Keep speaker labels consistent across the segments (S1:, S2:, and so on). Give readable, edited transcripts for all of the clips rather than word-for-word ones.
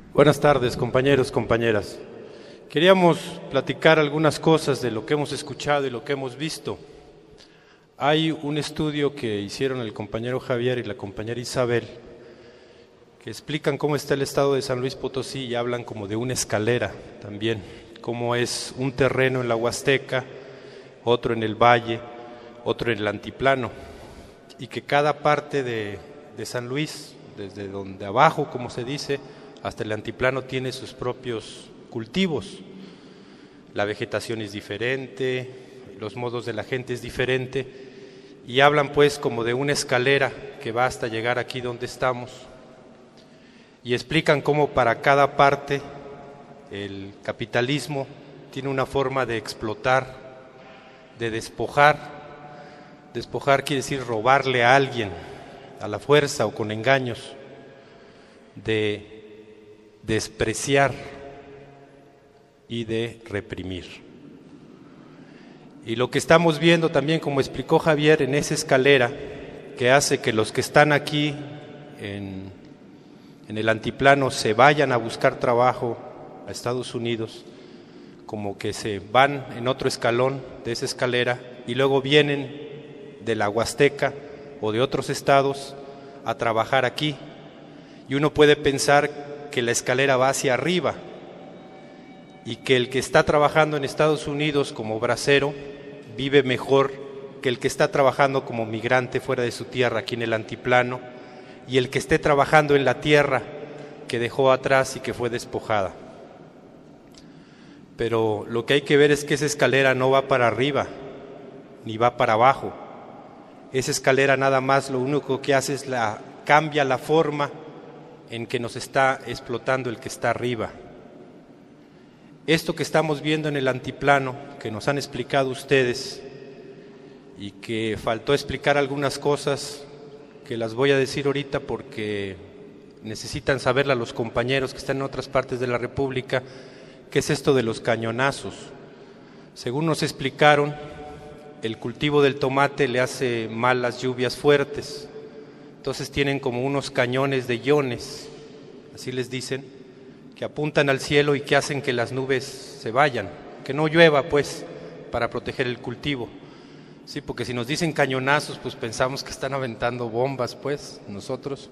S1: Buenas tardes, compañeros, compañeras. Queríamos platicar algunas cosas de lo que hemos escuchado y lo que hemos visto. Hay un estudio que hicieron el compañero Javier y la compañera Isabel que explican cómo está el estado de San Luis Potosí y hablan como de una escalera también, cómo es un terreno en la Huasteca, otro en el valle, otro en el altiplano, y que cada parte de San Luis, desde donde abajo, como se dice, hasta el altiplano tiene sus propios cultivos. La vegetación es diferente, los modos de la gente es diferente, y hablan pues como de una escalera que va hasta llegar aquí donde estamos, y explican cómo para cada parte el capitalismo tiene una forma de explotar, de despojar. Despojar quiere decir robarle a alguien, a la fuerza o con engaños, de despreciar y de reprimir. Y lo que estamos viendo también, como explicó Javier, en esa escalera que hace que los que están aquí en el altiplano se vayan a buscar trabajo a Estados Unidos, como que se van en otro escalón de esa escalera y luego vienen de la Huasteca o de otros estados a trabajar aquí. Y uno puede pensar que la escalera va hacia arriba y que el que está trabajando en Estados Unidos como bracero vive mejor que el que está trabajando como migrante fuera de su tierra aquí en el altiplano, y el que esté trabajando en la tierra que dejó atrás y que fue despojada. Pero lo que hay que ver es que esa escalera no va para arriba ni va para abajo. Esa escalera nada más lo único que hace es cambia la forma en que nos está explotando el que está arriba. Esto que estamos viendo en el altiplano, que nos han explicado ustedes y que faltó explicar algunas cosas que las voy a decir ahorita porque necesitan saberla los compañeros que están en otras partes de la República, ¿qué es esto de los cañonazos? Según nos explicaron, el cultivo del tomate le hace mal las lluvias fuertes, entonces tienen como unos cañones de iones, así les dicen, que apuntan al cielo y que hacen que las nubes se vayan, que no llueva pues, para proteger el cultivo. Sí, porque si nos dicen cañonazos, pues pensamos que están aventando bombas pues, nosotros,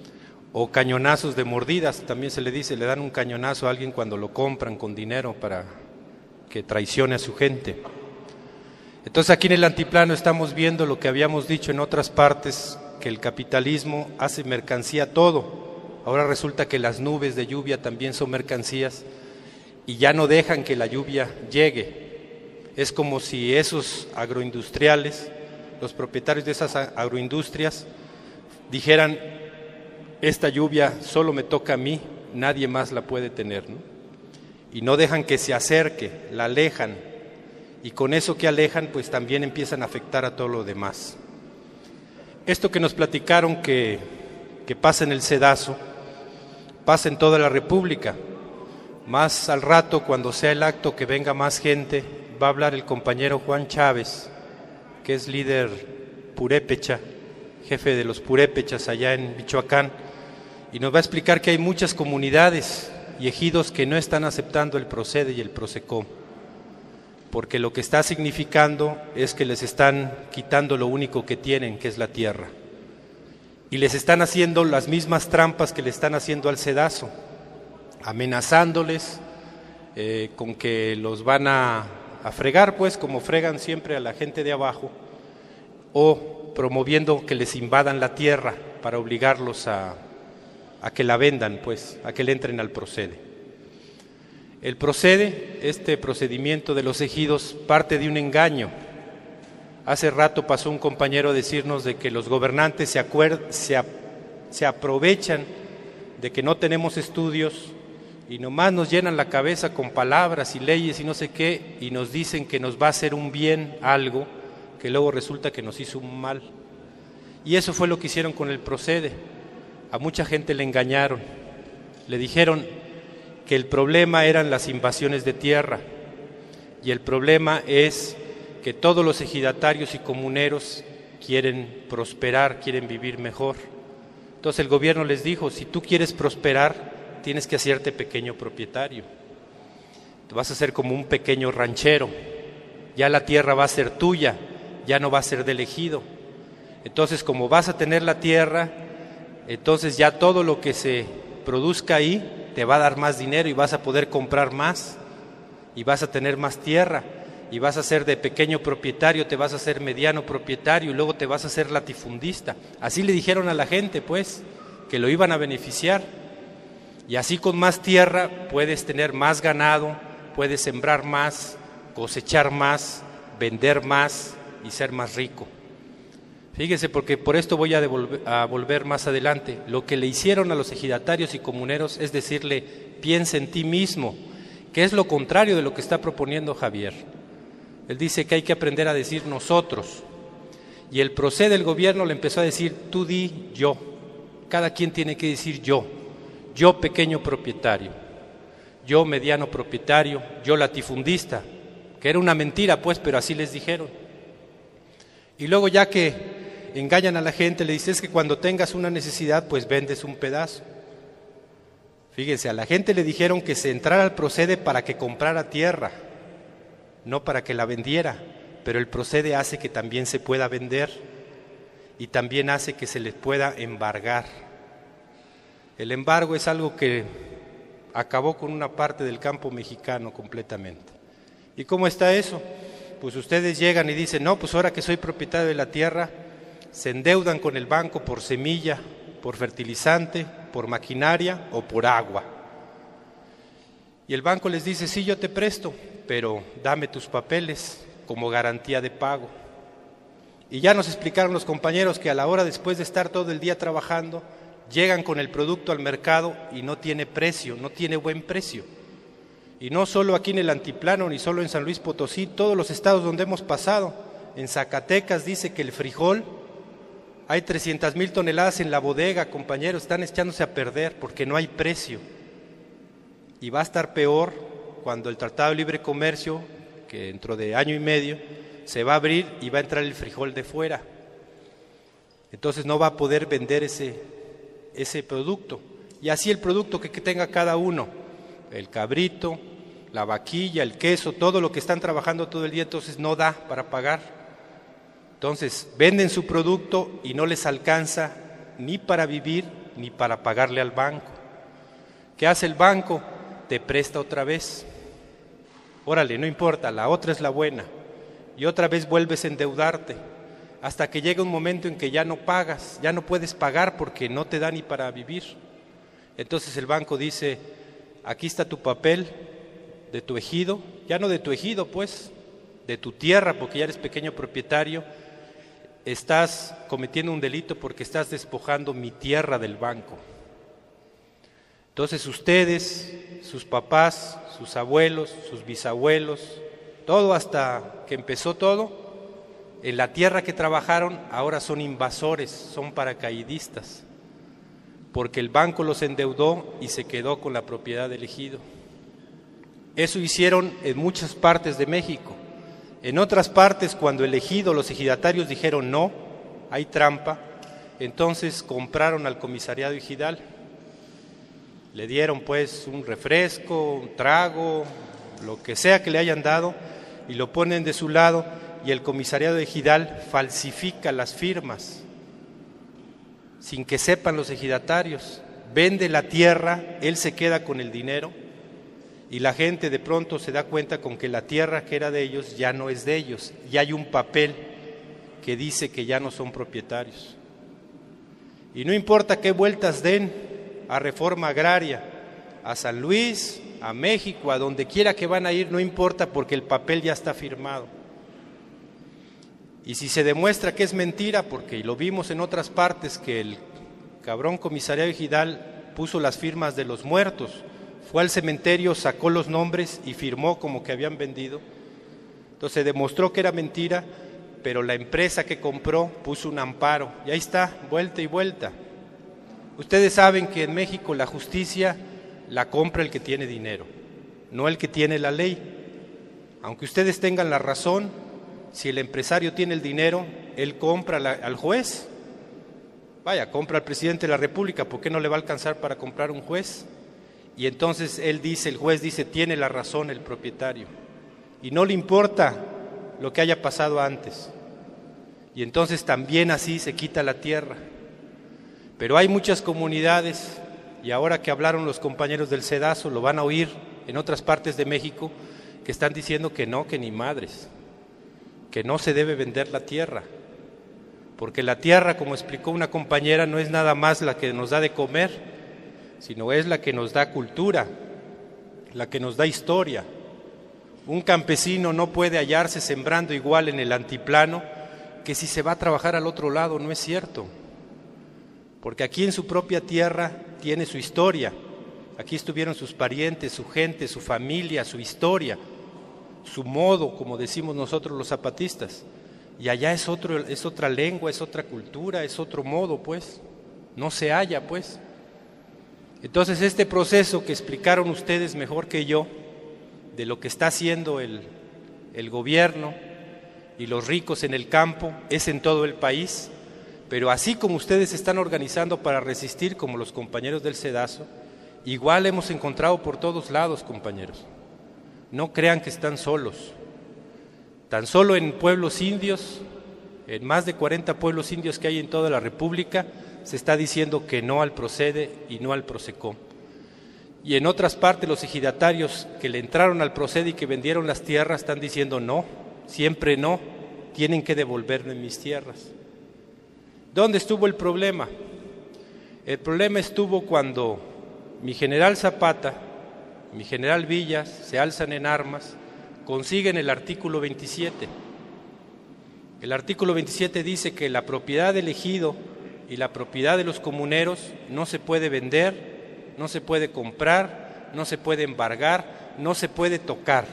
S1: o cañonazos de mordidas, también se le dice, le dan un cañonazo a alguien cuando lo compran con dinero para que traicione a su gente. Entonces aquí en el altiplano estamos viendo lo que habíamos dicho en otras partes, que el capitalismo hace mercancía todo. Ahora resulta que las nubes de lluvia también son mercancías y ya no dejan que la lluvia llegue. Es como si esos agroindustriales, los propietarios de esas agroindustrias, dijeran, esta lluvia solo me toca a mí, nadie más la puede tener, ¿no? Y no dejan que se acerque, la alejan, y con eso que alejan, pues también empiezan a afectar a todo lo demás. Esto que nos platicaron que pasa en el Cedazo, pasa en toda la República. Más al rato, cuando sea el acto, que venga más gente, va a hablar el compañero Juan Chávez, que es líder purépecha, jefe de los purépechas allá en Michoacán, y nos va a explicar que hay muchas comunidades y ejidos que no están aceptando el Procede y el Procecom, porque lo que está significando es que les están quitando lo único que tienen, que es la tierra, y les están haciendo las mismas trampas que le están haciendo al Cedazo, amenazándoles con que los van a fregar, pues como fregan siempre a la gente de abajo, o promoviendo que les invadan la tierra para obligarlos a que la vendan, pues, a que le entren al Procede. El Procede, este procedimiento de los ejidos, parte de un engaño. Hace rato pasó un compañero a decirnos de que los gobernantes se aprovechan de que no tenemos estudios y nomás nos llenan la cabeza con palabras y leyes y no sé qué, y nos dicen que nos va a hacer un bien algo que luego resulta que nos hizo un mal. Y eso fue lo que hicieron con el Procede. A mucha gente le engañaron, le dijeron que el problema eran las invasiones de tierra, y el problema es que todos los ejidatarios y comuneros quieren prosperar, quieren vivir mejor. Entonces el gobierno les dijo, si tú quieres prosperar, tienes que hacerte pequeño propietario. Te vas a hacer como un pequeño ranchero. Ya la tierra va a ser tuya, ya no va a ser del ejido. Entonces, como vas a tener la tierra, entonces ya todo lo que se produzca ahí te va a dar más dinero y vas a poder comprar más y vas a tener más tierra y vas a ser de pequeño propietario, te vas a ser mediano propietario y luego te vas a ser latifundista. Así le dijeron a la gente, pues, que lo iban a beneficiar. Y así con más tierra puedes tener más ganado, puedes sembrar más, cosechar más, vender más y ser más rico. Fíjese, porque por esto voy a volver más adelante. Lo que le hicieron a los ejidatarios y comuneros es decirle, piensa en ti mismo, que es lo contrario de lo que está proponiendo Javier. Él dice que hay que aprender a decir nosotros. Y el procede del gobierno le empezó a decir, tú di yo. Cada quien tiene que decir yo. Yo pequeño propietario, yo mediano propietario, yo latifundista, que era una mentira pues, pero así les dijeron. Y luego ya que engañan a la gente, le dices que cuando tengas una necesidad pues vendes un pedazo. Fíjense, a la gente le dijeron que se entrara al procede para que comprara tierra, no para que la vendiera, pero el procede hace que también se pueda vender y también hace que se les pueda embargar. El embargo es algo que acabó con una parte del campo mexicano completamente. ¿Y cómo está eso? Pues ustedes llegan y dicen, no, pues ahora que soy propietario de la tierra, se endeudan con el banco por semilla, por fertilizante, por maquinaria o por agua. Y el banco les dice, sí, yo te presto, pero dame tus papeles como garantía de pago. Y ya nos explicaron los compañeros que a la hora después de estar todo el día trabajando, llegan con el producto al mercado y no tiene precio, no tiene buen precio. Y no solo aquí en el Altiplano, ni solo en San Luis Potosí, todos los estados donde hemos pasado. En Zacatecas dice que el frijol, hay 300,000 toneladas en la bodega, compañeros, están echándose a perder porque no hay precio. Y va a estar peor cuando el Tratado de Libre Comercio, que dentro de año y medio, se va a abrir y va a entrar el frijol de fuera. Entonces no va a poder vender ese producto, y así el producto que tenga cada uno, el cabrito, la vaquilla, el queso, todo lo que están trabajando todo el día, entonces no da para pagar. Entonces venden su producto y no les alcanza ni para vivir ni para pagarle al banco. ¿Qué hace el banco? Te presta otra vez. Órale, no importa, la otra es la buena, y otra vez vuelves a endeudarte, hasta que llega un momento en que ya no pagas, ya no puedes pagar porque no te da ni para vivir. Entonces el banco dice, aquí está tu papel de tu ejido, ya no de tu ejido pues, de tu tierra, porque ya eres pequeño propietario, estás cometiendo un delito porque estás despojando mi tierra del banco. Entonces ustedes, sus papás, sus abuelos, sus bisabuelos, todo hasta que empezó todo, en la tierra que trabajaron, ahora son invasores, son paracaidistas, porque el banco los endeudó y se quedó con la propiedad del ejido. Eso hicieron en muchas partes de México. En otras partes, cuando el ejido, los ejidatarios dijeron no, hay trampa, entonces compraron al comisariado ejidal. Le dieron pues un refresco, un trago, lo que sea que le hayan dado, y lo ponen de su lado, y el comisariado ejidal falsifica las firmas sin que sepan los ejidatarios, vende la tierra, él se queda con el dinero y la gente de pronto se da cuenta con que la tierra que era de ellos ya no es de ellos, y hay un papel que dice que ya no son propietarios. Y no importa qué vueltas den a reforma agraria, a San Luis, a México, a donde quiera que van a ir, no importa porque el papel ya está firmado. Y si se demuestra que es mentira, porque lo vimos en otras partes, que el cabrón comisariado ejidal puso las firmas de los muertos, fue al cementerio, sacó los nombres y firmó como que habían vendido. Entonces demostró que era mentira, pero la empresa que compró puso un amparo, y ahí está, vuelta y vuelta. Ustedes saben que en México la justicia la compra el que tiene dinero, no el que tiene la ley. Aunque ustedes tengan la razón, si el empresario tiene el dinero, él compra al juez. Vaya, compra al presidente de la República, ¿por qué no le va a alcanzar para comprar un juez? Y entonces el juez dice, tiene la razón el propietario. Y no le importa lo que haya pasado antes. Y entonces también así se quita la tierra. Pero hay muchas comunidades, y ahora que hablaron los compañeros del Cedazo, lo van a oír en otras partes de México, que están diciendo que no, que ni madres, que no se debe vender la tierra. Porque la tierra, como explicó una compañera, no es nada más la que nos da de comer, sino es la que nos da cultura, la que nos da historia. Un campesino no puede hallarse sembrando igual en el antiplano que si se va a trabajar al otro lado, no es cierto. Porque aquí en su propia tierra tiene su historia, aquí estuvieron sus parientes, su gente, su familia, su historia, su modo, como decimos nosotros los zapatistas. Y allá es otra lengua, es otra cultura, es otro modo, pues, no se halla, pues. Entonces este proceso que explicaron ustedes mejor que yo, de lo que está haciendo el gobierno y los ricos en el campo, es en todo el país, pero así como ustedes se están organizando para resistir, como los compañeros del Cedazo, igual hemos encontrado por todos lados, compañeros. No crean que están solos. Tan solo en pueblos indios, en más de 40 pueblos indios que hay en toda la República, se está diciendo que no al Procede y no al Procecom. Y en otras partes los ejidatarios que le entraron al Procede y que vendieron las tierras están diciendo no, siempre no, tienen que devolverme mis tierras. ¿Dónde estuvo el problema? El problema estuvo cuando mi general Zapata, mi general Villas se alzan en armas, consiguen el artículo 27. El artículo 27 dice que la propiedad del ejido y la propiedad de los comuneros no se puede vender, no se puede comprar, no se puede embargar, no se puede tocar.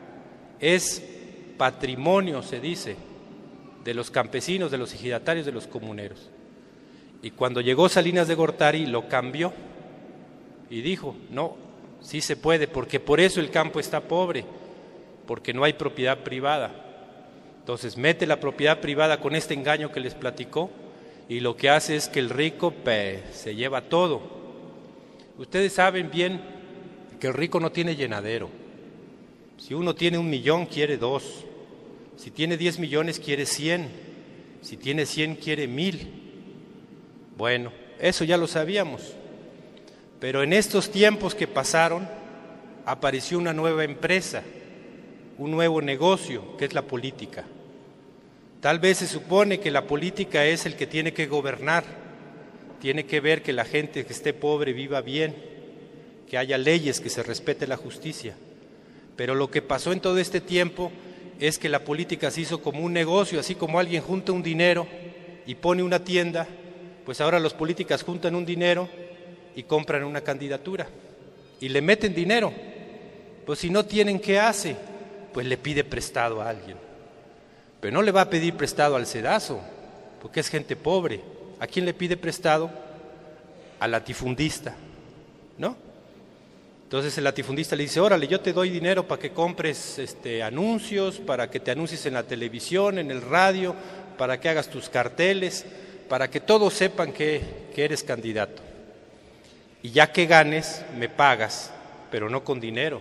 S1: Es patrimonio, se dice, de los campesinos, de los ejidatarios, de los comuneros. Y cuando llegó Salinas de Gortari lo cambió y dijo, no, sí se puede, porque por eso el campo está pobre, porque no hay propiedad privada. Entonces mete la propiedad privada con este engaño que les platicó y lo que hace es que el rico se lleva todo. Ustedes saben bien que el rico no tiene llenadero. Si uno tiene 1 millón, quiere 2. Si tiene 10 millones, quiere 100. Si tiene 100, quiere 1000. Bueno, eso ya lo sabíamos. Pero en estos tiempos que pasaron, apareció una nueva empresa, un nuevo negocio, que es la política. Tal vez se supone que la política es el que tiene que gobernar, tiene que ver que la gente que esté pobre viva bien, que haya leyes, que se respete la justicia. Pero lo que pasó en todo este tiempo es que la política se hizo como un negocio, así como alguien junta un dinero y pone una tienda, pues ahora los políticos juntan un dinero y compran una candidatura y le meten dinero. Pues si no tienen, ¿qué hace? Pues le pide prestado a alguien. Pero no le va a pedir prestado al Cedazo, porque es gente pobre. ¿A quién le pide prestado? Al latifundista, ¿no? Entonces el latifundista le dice, órale, yo te doy dinero para que compres anuncios, para que te anuncies en la televisión, en el radio, para que hagas tus carteles, para que todos sepan que eres candidato. Y ya que ganes, me pagas, pero no con dinero,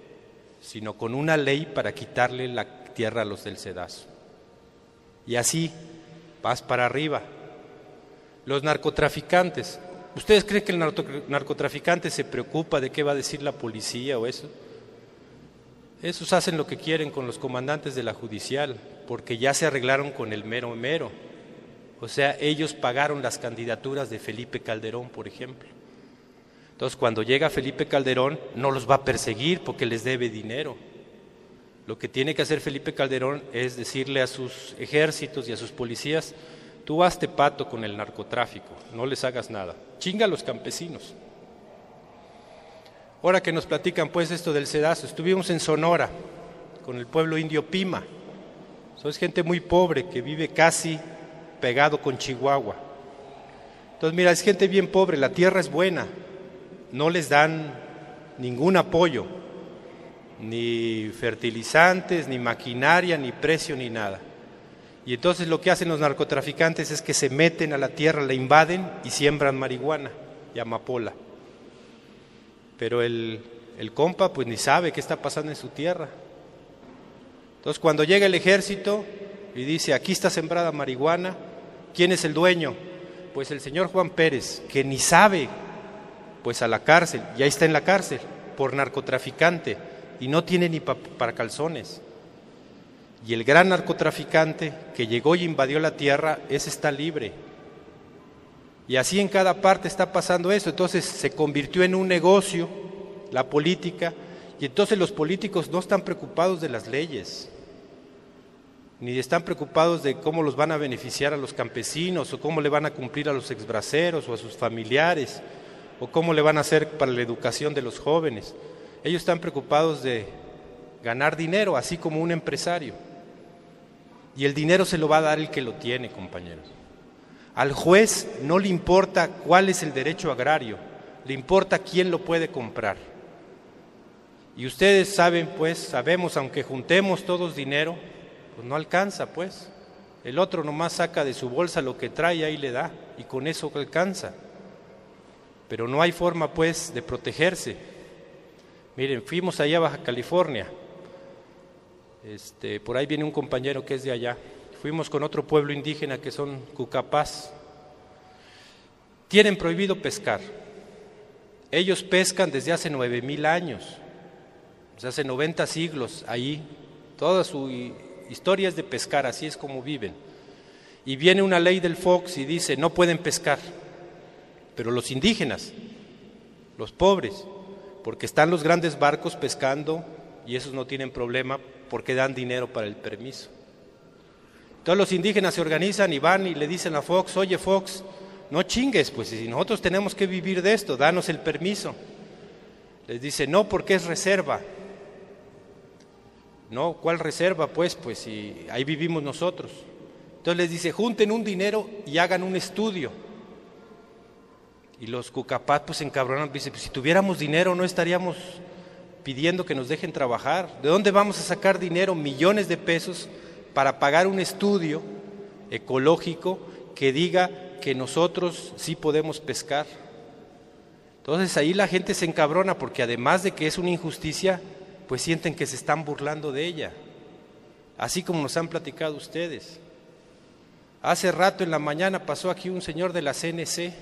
S1: sino con una ley para quitarle la tierra a los del Cedazo. Y así vas para arriba. Los narcotraficantes, ¿ustedes creen que el narcotraficante se preocupa de qué va a decir la policía o eso? Esos hacen lo que quieren con los comandantes de la judicial, porque ya se arreglaron con el mero mero. O sea, ellos pagaron las candidaturas de Felipe Calderón, por ejemplo. Entonces, cuando llega Felipe Calderón, no los va a perseguir porque les debe dinero. Lo que tiene que hacer Felipe Calderón es decirle a sus ejércitos y a sus policías, tú hazte pato con el narcotráfico, no les hagas nada. Chinga a los campesinos. Ahora que nos platican pues esto del Cedazo, estuvimos en Sonora con el pueblo indio Pima. Es gente muy pobre que vive casi pegado con Chihuahua. Entonces mira, es gente bien pobre, la tierra es buena, no les dan ningún apoyo, ni fertilizantes, ni maquinaria, ni precio, ni nada. Y entonces lo que hacen los narcotraficantes es que se meten a la tierra, la invaden y siembran marihuana y amapola. pero el compa pues ni sabe qué está pasando en su tierra. Entonces cuando llega el ejército y dice, aquí está sembrada marihuana, ¿quién es el dueño? Pues el señor Juan Pérez, que ni sabe, pues a la cárcel, y ahí está en la cárcel, por narcotraficante, y no tiene ni para calzones. Y el gran narcotraficante que llegó y invadió la tierra, ese está libre. Y así en cada parte está pasando eso. Entonces se convirtió en un negocio la política, y entonces los políticos no están preocupados de las leyes, ni están preocupados de cómo los van a beneficiar a los campesinos, o cómo le van a cumplir a los exbraceros o a sus familiares, o cómo le van a hacer para la educación de los jóvenes. Ellos están preocupados de ganar dinero, así como un empresario. Y el dinero se lo va a dar el que lo tiene, compañeros. Al juez no le importa cuál es el derecho agrario, le importa quién lo puede comprar. Y ustedes saben, pues, sabemos, aunque juntemos todos dinero, pues no alcanza, pues. El otro nomás saca de su bolsa lo que trae y ahí le da, y con eso alcanza. Pero no hay forma, pues, de protegerse. Miren, fuimos allá a Baja California. Por ahí viene un compañero que es de allá. Fuimos con otro pueblo indígena que son Cucapás. Tienen prohibido pescar. Ellos pescan desde hace 9,000 años, o sea, hace 90 siglos ahí. Toda su historia es de pescar, así es como viven. Y viene una ley del Fox y dice, no pueden pescar. Pero los indígenas, los pobres, porque están los grandes barcos pescando y esos no tienen problema porque dan dinero para el permiso. Entonces los indígenas se organizan y van y le dicen a Fox, oye Fox, no chingues, pues si nosotros tenemos que vivir de esto, danos el permiso. Les dice, no, porque es reserva. No, ¿cuál reserva? Pues si ahí vivimos nosotros. Entonces les dice, junten un dinero y hagan un estudio. Y los Cucapás pues se encabronan, dice, pues si tuviéramos dinero no estaríamos pidiendo que nos dejen trabajar. ¿De dónde vamos a sacar dinero, millones de pesos, para pagar un estudio ecológico que diga que nosotros sí podemos pescar? Entonces ahí la gente se encabrona porque además de que es una injusticia, pues sienten que se están burlando de ella, así como nos han platicado ustedes. Hace rato en la mañana pasó aquí un señor de la CNC,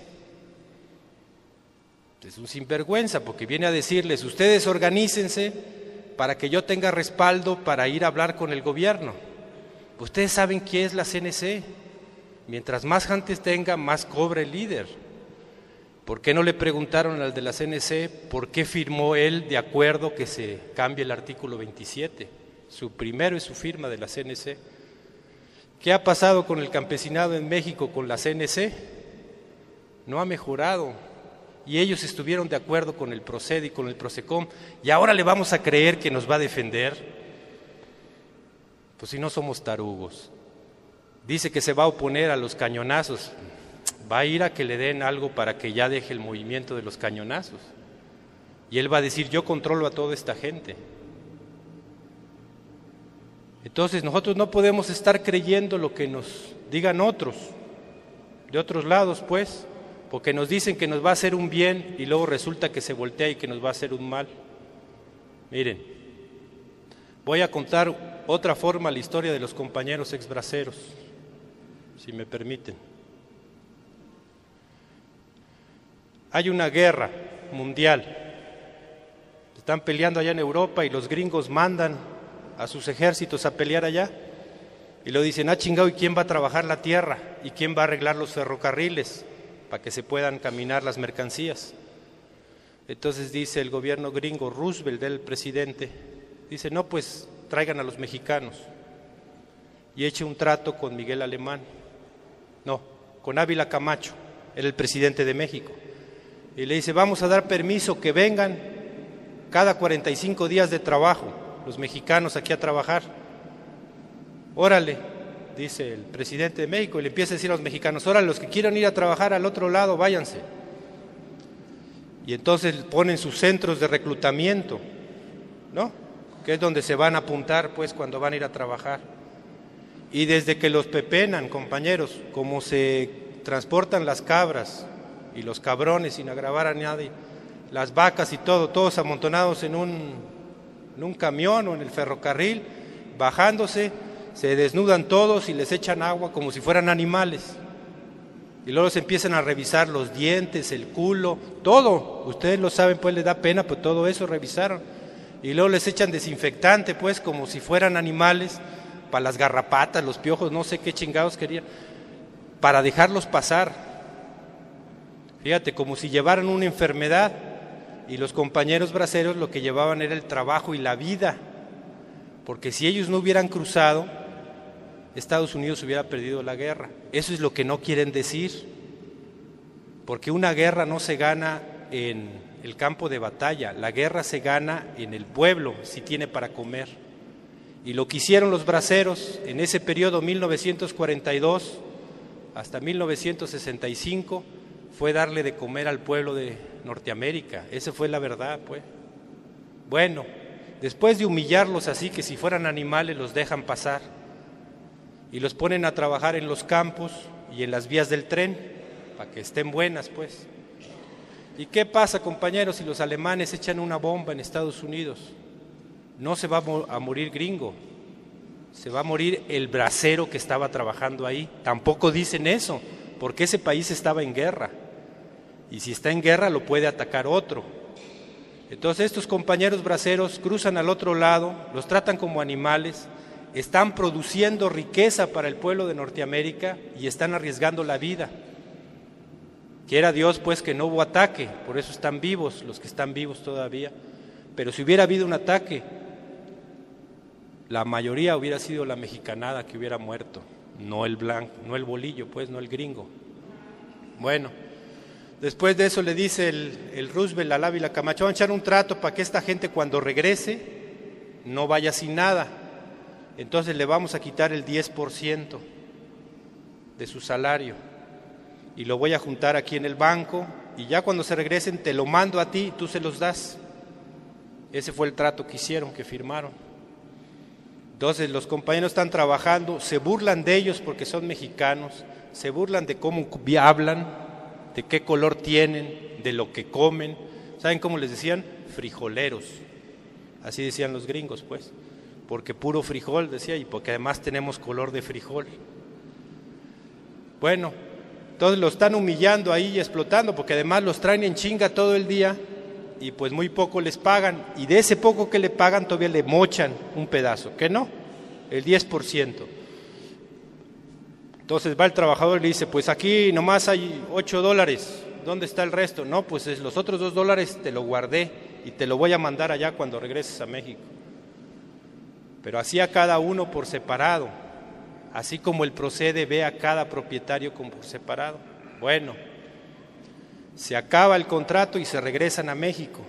S1: es un sinvergüenza porque viene a decirles, ustedes organícense para que yo tenga respaldo para ir a hablar con el gobierno. Ustedes saben qué es la CNC, mientras más gente tenga, más cobra el líder. ¿Por qué no le preguntaron al de la CNC por qué firmó él de acuerdo que se cambie el artículo 27? Su primero es su firma de la CNC. ¿Qué ha pasado con el campesinado en México con la CNC? No ha mejorado. Y ellos estuvieron de acuerdo con el PROCED y con el PROCECOM, y ahora le vamos a creer que nos va a defender. Pues si no somos tarugos. Dice que se va a oponer a los cañonazos. Va a ir a que le den algo para que ya deje el movimiento de los cañonazos. Y él va a decir, yo controlo a toda esta gente. Entonces nosotros no podemos estar creyendo lo que nos digan otros, de otros lados pues, porque nos dicen que nos va a hacer un bien y luego resulta que se voltea y que nos va a hacer un mal. Miren, voy a contar otra forma la historia de los compañeros exbraceros, si me permiten. Hay una guerra mundial, están peleando allá en Europa y los gringos mandan a sus ejércitos a pelear allá y lo dicen, chingado, ¿y quién va a trabajar la tierra? ¿Y quién va a arreglar los ferrocarriles para que se puedan caminar las mercancías? Entonces dice el gobierno gringo, Roosevelt, el presidente, dice, no, pues traigan a los mexicanos y eche un trato con Miguel Alemán, no, con Ávila Camacho, era el presidente de México. Y le dice, vamos a dar permiso que vengan cada 45 días de trabajo los mexicanos aquí a trabajar. Órale, dice el presidente de México, y le empieza a decir a los mexicanos, órale, los que quieran ir a trabajar al otro lado, váyanse. Y entonces ponen sus centros de reclutamiento, ¿no? Que es donde se van a apuntar pues cuando van a ir a trabajar. Y desde que los pepenan, compañeros, como se transportan las cabras y los cabrones sin agravar a nadie, las vacas y todo, todos amontonados en un camión o en el ferrocarril, bajándose, se desnudan todos y les echan agua como si fueran animales. Y luego se empiezan a revisar los dientes, el culo, todo. Ustedes lo saben, pues les da pena, pues todo eso revisaron. Y luego les echan desinfectante, pues como si fueran animales, para las garrapatas, los piojos, no sé qué chingados querían, para dejarlos pasar. Fíjate, como si llevaran una enfermedad. Y los compañeros braceros lo que llevaban era el trabajo y la vida. Porque si ellos no hubieran cruzado, Estados Unidos hubiera perdido la guerra. Eso es lo que no quieren decir, porque una guerra no se gana en el campo de batalla, la guerra se gana en el pueblo, si tiene para comer. Y lo que hicieron los braceros en ese periodo 1942 hasta 1965 fue darle de comer al pueblo de Norteamérica. Esa fue la verdad, pues. Bueno, después de humillarlos así, que si fueran animales los dejan pasar y los ponen a trabajar en los campos y en las vías del tren, para que estén buenas, pues. ¿Y qué pasa, compañeros, si los alemanes echan una bomba en Estados Unidos? No se va a morir gringo, se va a morir el bracero que estaba trabajando ahí. Tampoco dicen eso, porque ese país estaba en guerra, y si está en guerra lo puede atacar otro. Entonces estos compañeros braceros cruzan al otro lado, los tratan como animales, están produciendo riqueza para el pueblo de Norteamérica y están arriesgando la vida. Quiera Dios pues que no hubo ataque, por eso están vivos los que están vivos todavía. Pero si hubiera habido un ataque, la mayoría hubiera sido la mexicanada que hubiera muerto, no el blanco, no el bolillo, pues, no el gringo. Bueno, después de eso le dice el Roosevelt al Ávila Camacho: van a echar un trato para que esta gente cuando regrese no vaya sin nada. Entonces le vamos a quitar el 10% de su salario y lo voy a juntar aquí en el banco, y ya cuando se regresen te lo mando a ti y tú se los das. Ese fue el trato que hicieron, que firmaron. Entonces los compañeros están trabajando, se burlan de ellos porque son mexicanos, se burlan de cómo hablan, de qué color tienen, de lo que comen. ¿Saben cómo les decían? Frijoleros. Así decían los gringos, pues, porque puro frijol, decía, y porque además tenemos color de frijol. Bueno, entonces los están humillando ahí y explotando, porque además los traen en chinga todo el día y pues muy poco les pagan, y de ese poco que le pagan todavía le mochan un pedazo, ¿qué no? El 10%. Entonces va el trabajador y le dice: pues aquí nomás hay $8, ¿dónde está el resto? No, pues los otros $2 te lo guardé y te lo voy a mandar allá cuando regreses a México. Pero así a cada uno por separado, así como el procede ve a cada propietario como por separado. Bueno, se acaba el contrato y se regresan a México.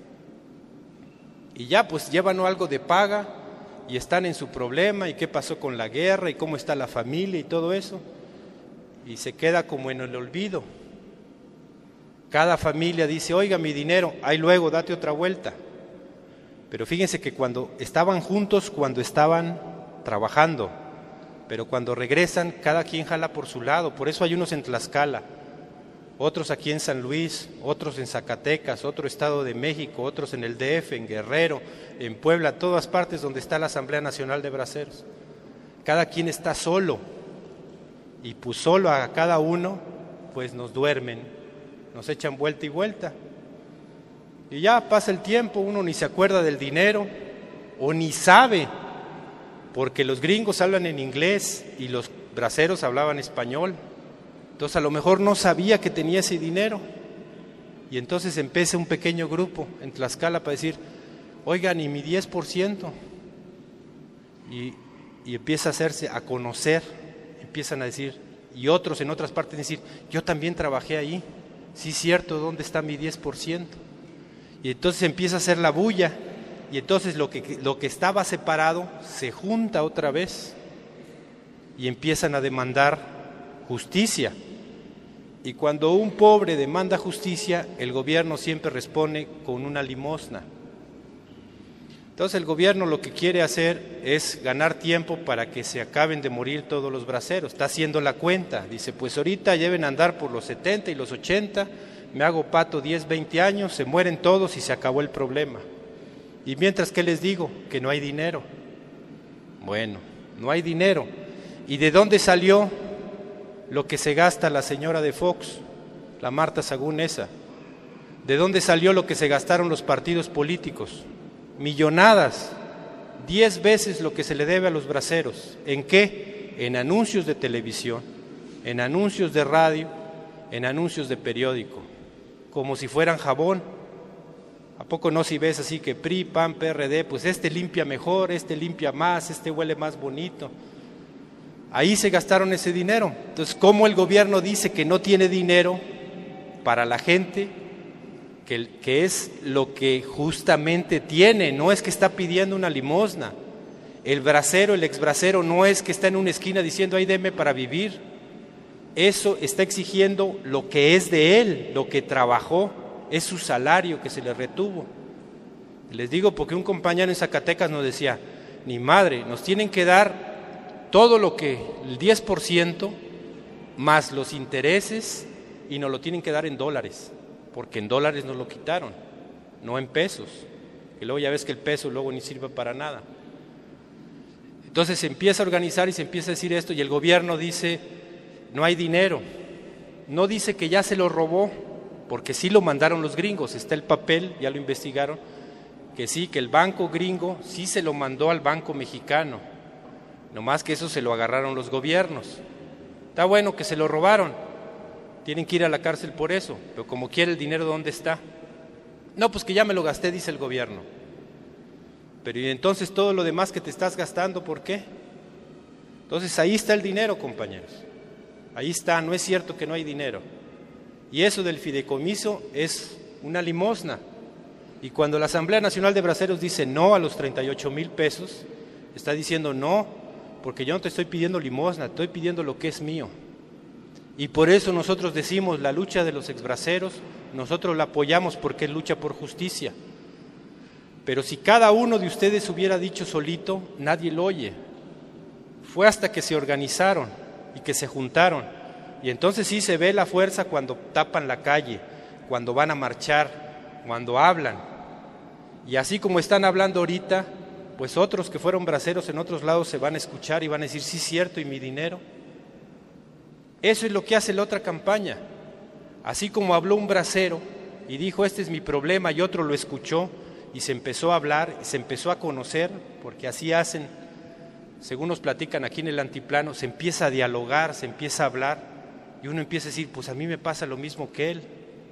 S1: Y ya pues llevan algo de paga y están en su problema y qué pasó con la guerra y cómo está la familia y todo eso. Y se queda como en el olvido. Cada familia dice: oiga, mi dinero, ahí luego, date otra vuelta. Pero fíjense que cuando estaban juntos, cuando estaban trabajando, pero cuando regresan, cada quien jala por su lado. Por eso hay unos en Tlaxcala, otros aquí en San Luis, otros en Zacatecas, otro Estado de México, otros en el DF, en Guerrero, en Puebla, todas partes donde está la Asamblea Nacional de Braceros. Cada quien está solo, y pues solo a cada uno pues nos duermen, nos echan vuelta y vuelta. Y ya pasa el tiempo, uno ni se acuerda del dinero, o ni sabe, porque los gringos hablan en inglés y los braceros hablaban español. Entonces a lo mejor no sabía que tenía ese dinero. Y entonces empieza un pequeño grupo en Tlaxcala para decir: oigan, y mi 10%. Y empieza a hacerse, a conocer, empiezan a decir, y otros en otras partes decir: yo también trabajé ahí, sí, cierto, ¿dónde está mi 10%? Y entonces empieza a hacer la bulla, y entonces lo que estaba separado se junta otra vez y empiezan a demandar justicia. Y cuando un pobre demanda justicia, el gobierno siempre responde con una limosna. Entonces el gobierno lo que quiere hacer es ganar tiempo para que se acaben de morir todos los braceros. Está haciendo la cuenta, dice: pues ahorita ya deben andar por los 70 y los 80, me hago pato 10, 20 años, se mueren todos y se acabó el problema. Y mientras, ¿qué les digo? Que no hay dinero. Bueno, no hay dinero. ¿Y de dónde salió lo que se gasta la señora de Fox, la Marta Sagún esa? ¿De dónde salió lo que se gastaron los partidos políticos? Millonadas, 10 veces lo que se le debe a los braceros. ¿En qué? En anuncios de televisión, en anuncios de radio, en anuncios de periódico, como si fueran jabón. ¿A poco no si ves así que PRI, PAN, PRD, pues este limpia mejor, este limpia más, este huele más bonito? Ahí se gastaron ese dinero. Entonces, ¿cómo el gobierno dice que no tiene dinero para la gente? Que es lo que justamente tiene, no es que está pidiendo una limosna. El bracero, el exbracero, no es que está en una esquina diciendo, ay, deme para vivir. Eso está exigiendo lo que es de él, lo que trabajó, es su salario que se le retuvo. Les digo porque un compañero en Zacatecas nos decía, ni madre, nos tienen que dar todo lo que, el 10% más los intereses, y nos lo tienen que dar en dólares, porque en dólares nos lo quitaron, no en pesos, que luego ya ves que el peso luego ni sirve para nada. Entonces se empieza a organizar y se empieza a decir esto, y el gobierno dice, no hay dinero, no dice que ya se lo robó, porque sí lo mandaron los gringos, está el papel, ya lo investigaron, que sí, que el banco gringo sí se lo mandó al banco mexicano, nomás que eso se lo agarraron los gobiernos. Está bueno que se lo robaron, tienen que ir a la cárcel por eso, pero como quiere el dinero, ¿dónde está? No, pues que ya me lo gasté, dice el gobierno. Pero y entonces todo lo demás que te estás gastando, ¿por qué? Entonces ahí está el dinero, compañeros. Ahí está, no es cierto que no hay dinero. Y eso del fideicomiso es una limosna. Y cuando la Asamblea Nacional de Braceros dice no a los 38,000 pesos, está diciendo no, porque yo no te estoy pidiendo limosna, estoy pidiendo lo que es mío. Y por eso nosotros decimos la lucha de los exbraceros, nosotros la apoyamos porque es lucha por justicia. Pero si cada uno de ustedes hubiera dicho solito, nadie lo oye. Fue hasta que se organizaron y que se juntaron. Y entonces sí se ve la fuerza cuando tapan la calle, cuando van a marchar, cuando hablan. Y así como están hablando ahorita, pues otros que fueron braceros en otros lados se van a escuchar y van a decir, sí, cierto, ¿y mi dinero? Eso es lo que hace la otra campaña. Así como habló un bracero y dijo, este es mi problema, y otro lo escuchó y se empezó a hablar, y se empezó a conocer, porque así hacen, según nos platican aquí en el Antiplano, se empieza a dialogar, se empieza a hablar, y uno empieza a decir, pues a mí me pasa lo mismo que él.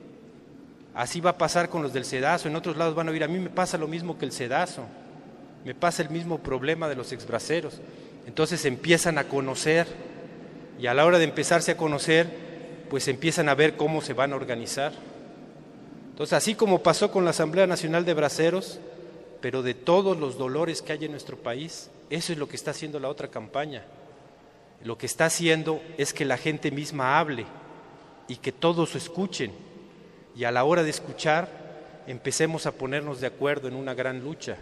S1: Así va a pasar con los del Cedazo, en otros lados van a oír, a mí me pasa lo mismo que el Cedazo, me pasa el mismo problema de los exbraceros. Entonces se empiezan a conocer, y a la hora de empezarse a conocer, pues empiezan a ver cómo se van a organizar. Entonces, así como pasó con la Asamblea Nacional de Braceros, pero de todos los dolores que hay en nuestro país, eso es lo que está haciendo la otra campaña. Lo que está haciendo es que la gente misma hable y que todos escuchen, y a la hora de escuchar empecemos a ponernos de acuerdo en una gran lucha.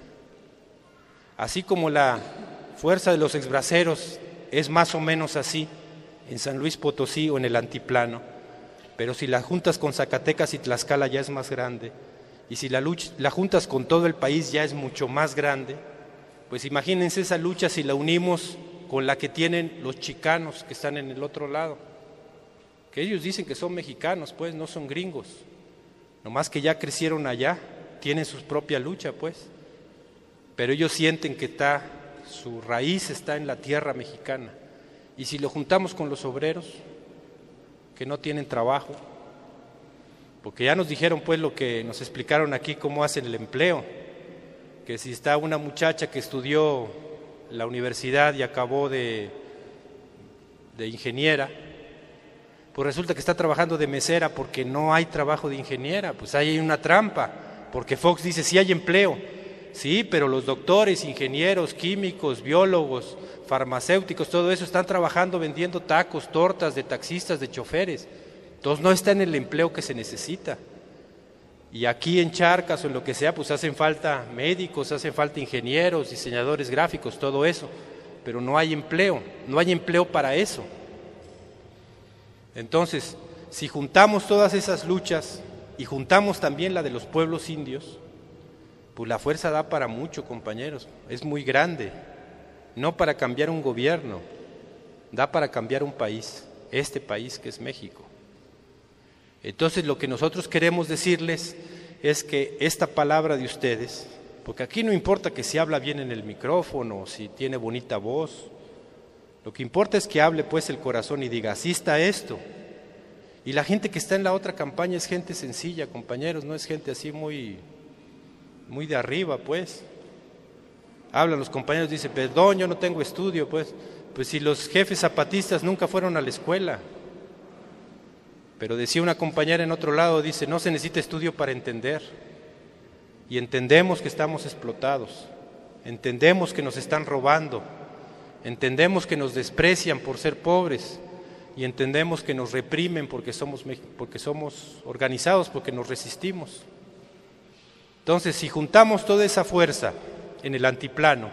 S1: Así como la fuerza de los exbraceros es más o menos así en San Luis Potosí o en el Antiplano, pero si la juntas con Zacatecas y Tlaxcala ya es más grande, y si la juntas con todo el país ya es mucho más grande, pues imagínense esa lucha si la unimos con la que tienen los chicanos que están en el otro lado, que ellos dicen que son mexicanos, pues no son gringos, nomás que ya crecieron allá, tienen su propia lucha, pues, pero ellos sienten que su raíz está en la tierra mexicana. Y si lo juntamos con los obreros que no tienen trabajo, porque ya nos dijeron pues lo que nos explicaron aquí, cómo hacen el empleo, que si está una muchacha que estudió en la universidad y acabó de ingeniera, pues resulta que está trabajando de mesera porque no hay trabajo de ingeniera, pues ahí hay una trampa, porque Fox dice sí hay empleo, sí, pero los doctores, ingenieros, químicos, biólogos, farmacéuticos, todo eso están trabajando vendiendo tacos, tortas, de taxistas, de choferes. Entonces no está en el empleo que se necesita. Y aquí en Charcas o en lo que sea, pues hacen falta médicos, hacen falta ingenieros, diseñadores gráficos, todo eso. Pero no hay empleo para eso. Entonces, si juntamos todas esas luchas y juntamos también la de los pueblos indios, pues la fuerza da para mucho, compañeros, es muy grande, no para cambiar un gobierno, da para cambiar un país, este país que es México. Entonces lo que nosotros queremos decirles es que esta palabra de ustedes, porque aquí no importa que si habla bien en el micrófono, si tiene bonita voz, lo que importa es que hable pues el corazón y diga, así está esto. Y la gente que está en la otra campaña es gente sencilla, compañeros, no es gente así muy de arriba, pues. Hablan los compañeros, dicen, perdón, yo no tengo estudio, pues si los jefes zapatistas nunca fueron a la escuela. Pero decía una compañera en otro lado, dice, no se necesita estudio para entender. Y entendemos que estamos explotados, entendemos que nos están robando, entendemos que nos desprecian por ser pobres y entendemos que nos reprimen porque somos organizados, porque nos resistimos. Entonces, si juntamos toda esa fuerza en el antiplano,